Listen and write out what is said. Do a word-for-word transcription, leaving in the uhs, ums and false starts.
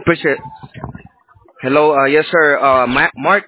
appreciate. Hello, uh, yes, sir. Uh, Ma- Mark.